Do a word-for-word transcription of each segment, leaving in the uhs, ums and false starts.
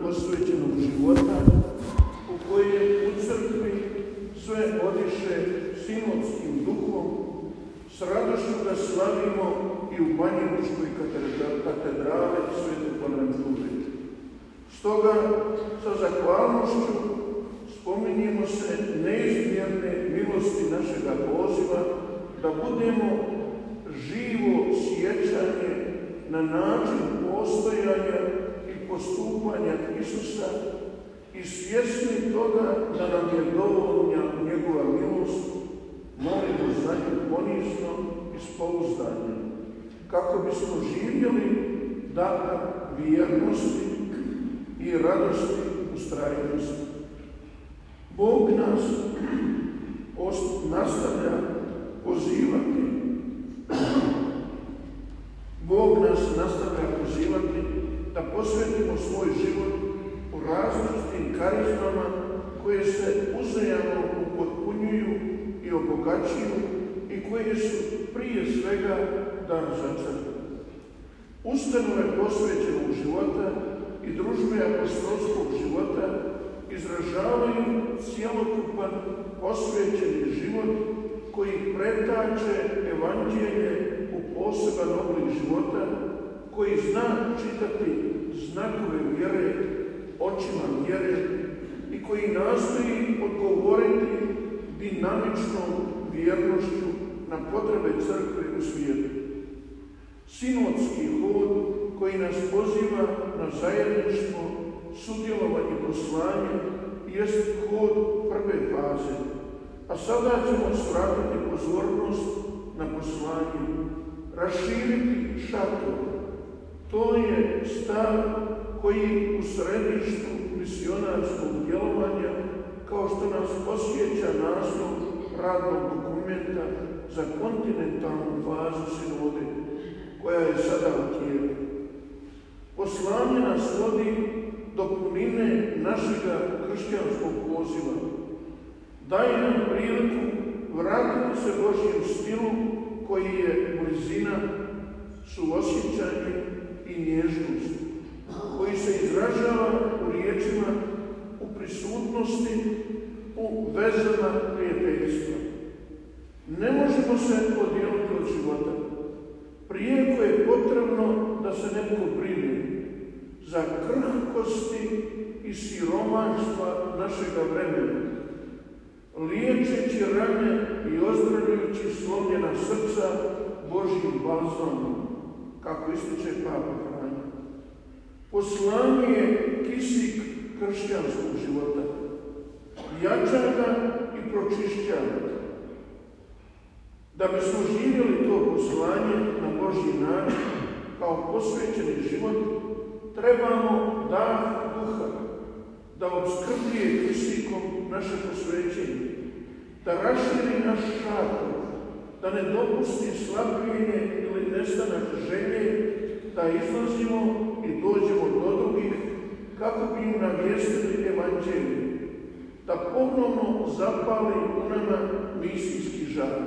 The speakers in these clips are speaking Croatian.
posvećenog života u kojem u crkvi sve odiše sinodskim duhom, s radošću ga slavimo i u Banjalučkoj katedrali Svetog Bonaventure. Stoga sa zahvalnošću spominjemo se neizmjerne milosti našega poziva da budemo živo sjećanje na način postojanja i postupanja Isusa i svjesni toga da nam je dovoljna njegova milost, molimo za nju ponizno i s pouzdanjem, kako bismo živjeli dar vjernosti i radosti ustrajnosti. Bog nas nastavlja pozivati. Bog nas nastavlja pozivati da posvetimo svoj život u različitim karizmama koje se uzajamno upotpunjuju i obogaćuju i koje su prije svega dar za crkvu. Ustanove posvećenog života i družbe apostolskog života izražavaju cjelokupan posvećeni život koji pretače evanđelje u poseban oblik života, koji zna čitati znakove vjere očima vjere i koji nastoji odgovoriti dinamičnom vjernošću na potrebe crkve u svijetu. Sinodski hod koji nas poziva na zajedništvo, sudjelovanje i poslanje jest hod prve faze, a sada ćemo svratiti pozornost na poslanje, raširiti šator. To je stav koji u središtu misionarskog djelovanja, kao što nas posjeća naslov radnog dokumenta za kontinentalnu fazu sinode, koja je sada u tijeku. Poslanje nas vodi do punine našega kršćanskog poziva. Daje nam priliku vratiti se Božjem stilu koji je blizina, suosjećanje i nježnost, koji se izražava u riječima, u prisutnosti, u vezama prijateljstva. Ne možemo se podijeliti od života. Prijeko je potrebno da se netko brine za krhkosti i siromaštva našega vremena, liječeći rane i ozdravljujući slomljena srca Božjim balzamom, kako ističe Papa Franja. Poslanje je kisik kršćanskog života, jača ga i pročišća ga. Da bismo živjeli to poslanje na Božji način, kao posvećeni život, trebamo dar duha, da opskrbljuje kisikom naše posvećenje, da raširi naš šator, da ne dopusti slabljenje ili nestanak želje, da izlazimo i dođemo do drugih kako bi im navijestili evanđelje, da ponovno zapali u nama misijski žar.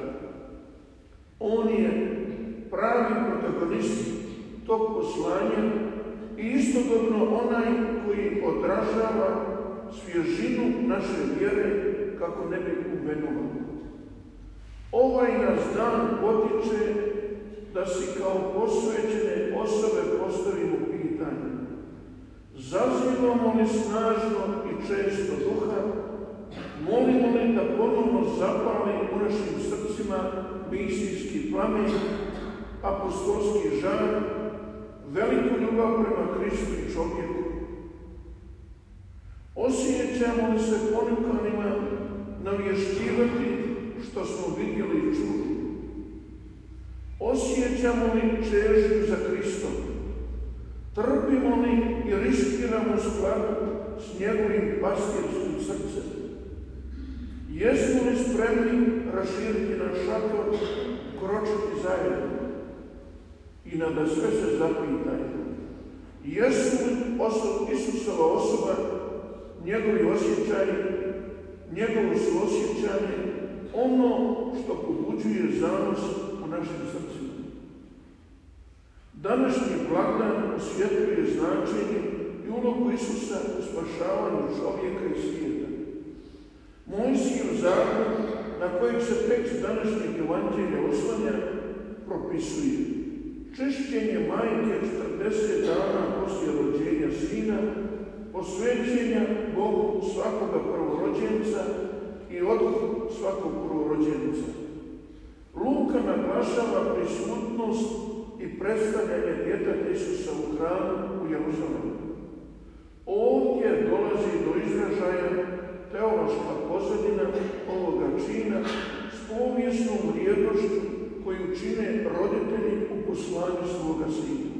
On je pravi protagonist tog poslanja i istodobno onaj koji odražava svježinu naše vjere kako ne bi uvenuo. Ovaj nas dan potiče da si kao posvećene osobe postavimo pitanje: zazivamo li snažno i često duha, molimo li da ponovno zapali u našim srcima misijski plamen, apostolski žar, veliku ljubav prema Kristu i čovjeku? Osjećamo li se ponukanima navješćivati što smo vidjeli i čuli? Osjećamo li čežnju za Kristom? Trpimo li i riskiramo skladu s njegovim pastirskim srcem? Jesmo li spremni raširiti naš šator, kročiti zajedno? I nada sve se zapitajmo: jesu li osob, Isusova osoba, njegovi osjećaji, njegovo suosjećanje, ono što pobuđuje zanos u našim srcima? Današnji blagdan osvjetljuje značenje i ulogu Isusa u spašavanju čovjeka i svijeta. Mojsijev zakon, na kojeg se tekst današnjeg evanđelja oslanja, propisuje čišćenje majke četrdeset dana poslije rođenja sina, posvećenja Bogu svakoga prvorođenca i otkup svakog prvorođenca. Luka naglašava prisutnost i predstavljanje djeteta Isusa u hramu u Jeruzalemu. Ovdje dolazi do izražaja teološka pozadina ovoga čina s povijesnom vrijednošću koju čine roditelji u poslanju svoga sina.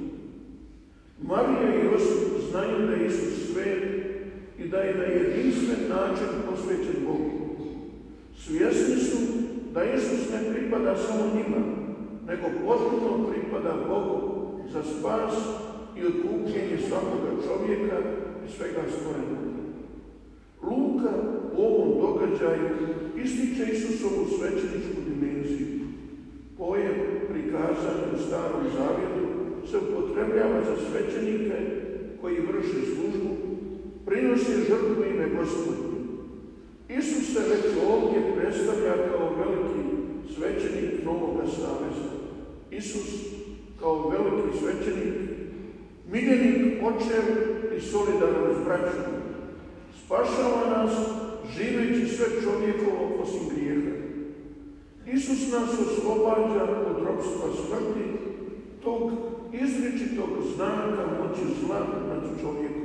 Marija i Josip znaju da je Isus svet i da je na jedinstven način posvećen Bogu. Svjesni su da Isus ne pripada samo njima, nego potpuno pripada Bogu za spas i otkupljenje svakoga čovjeka i svega stvorenog. Luka u ovom događaju ističe Isusovu svećeničku dimenziju. Pojam prikazan u Starom Zavjetu se upotrebljava za svećenike koji vrše službu, prinose žrtvu ime Gospodnje. Isus se već ovdje predstavlja kao veliki svećenik Novoga Saveza. Isus kao veliki svećenik, miljenik, očev i solidaran s braćom, spašava nas živeći sve čovjekovo osim grijeha. Isus nas oslobađa od ropstva smrti, tog izričitog znaka moći zla nad čovjekom.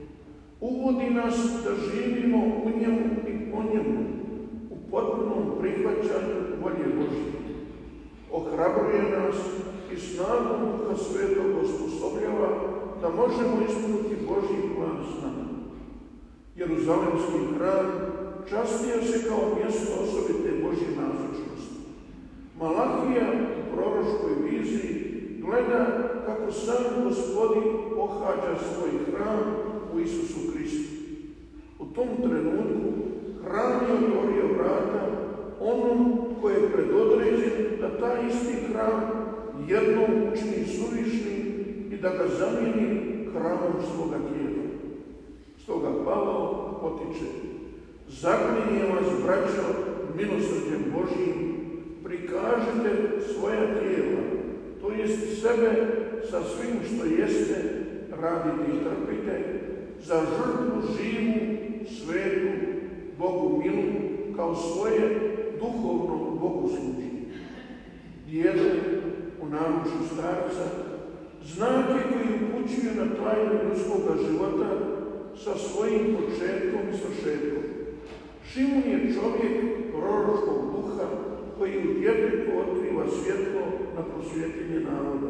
Uvodi nas da živimo u njemu i po njemu, u potpunom prihvaćanju volje Božje. Ohrabruje nas i snagom Duha Svetog osposobljava da možemo ispuniti Božji plan s nama. Jeruzalemski hram častio se kao mjesto osobite Božje nazočnosti. Malahija u proroškoj viziji gleda kako sam Gospodin pohađa svoj hram u Isusu Kristu. U tom trenutku hram je otvorio vrata onom koji je predodređen da taj isti hram jednom učini suvišnim i da ga zamijeni hramom svoga tijela. Stoga Pavao potiče: zaklinjem vas, braćo, milosrđem Božjim, prikažite svoja tijela, to jest sebe sa svim što jeste, radite i trpite, za žrtvu živu, svetu, Bogu milu, kao svoje duhovno bogosluženje. Dijete u naručju starca, znake koji upućuju na tajnu ljudskoga života sa svojim početkom i svršetkom. Šimun je čovjek proročkog duha koji u djetetu otkriva svjetlo na prosvjetljenje naroda.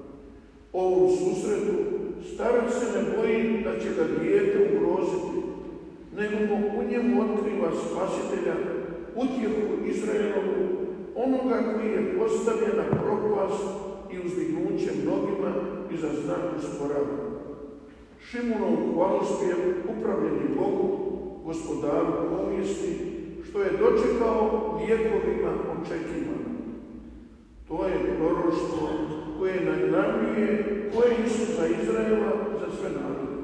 Ovom susretu starac se ne boji da će ga dijete ugroziti, nego mu u njemu otkriva spasitelja, utjehu Izraelovu, onoga koji je postavljen na propast i uzdignuće mnogima i za znak usporava. Šimunov hvalospjev upravljeni Bogu, Gospodaru povijesti, što je dočekao vijekovima očekivano. To je proroštvo koje najavljuje ko je Isus za Izraela, za sve narode.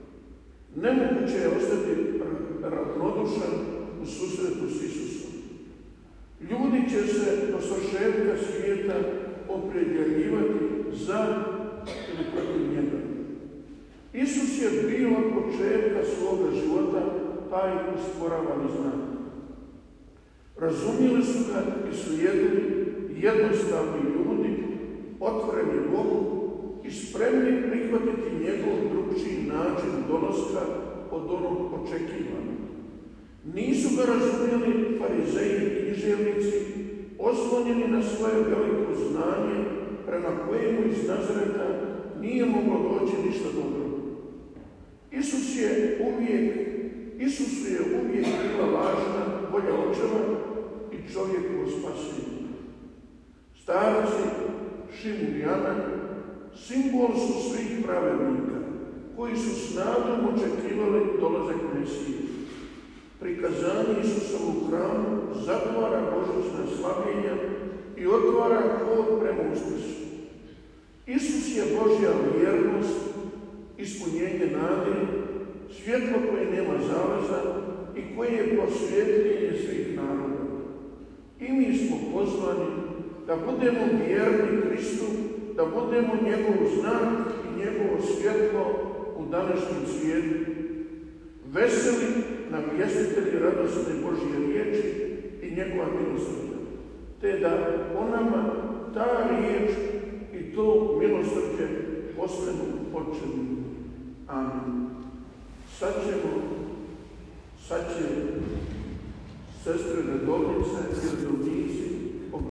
Nemoguće je ostati ravnodušan u susretu s Isusom. Ljudi će se do svršetka svijeta opredjeljivati za ili protiv njega. Isus je bio od početka svoga života taj usporavani znak. Razumjeli su ga i slijedili jednostavni ljudi, otvoreni Bogu i spremni prihvatiti njegov drugčiji način dolaska od onog očekivanog. Nisu ga razumjeli farizeji i književnici, oslonjeni na svoje veliko znanje, prema kojemu iz Nazareta nije moglo doći ništa dobro. Isus je uvijek, Isusu je uvijek bila važna volja očeva i čovjekovo spasenje. Starci Šimun i Ana simbol su svih pravednika koji su s nadom očekivali dolazak Mesije. Prikazanje Isusovu hramu zatvara božićna slavljenja i otvara hod prema Uskrsu. Isus je Božja vjernost, ispunjenje nade, svjetlo koje nema zalaza i koje je prosvjetljenje svih naroda. I mi smo pozvani da budemo vjerni Kristu, da budemo njegov znak i njegovo svjetlo u današnjem svijetu. Veseli navjestitelji radosne Božje riječi i njegova milosrđa, te da po nama ta riječ i to milosrđe postanu početnim. Amen. Sad ćemo, sad će sestre redovnice i redovnici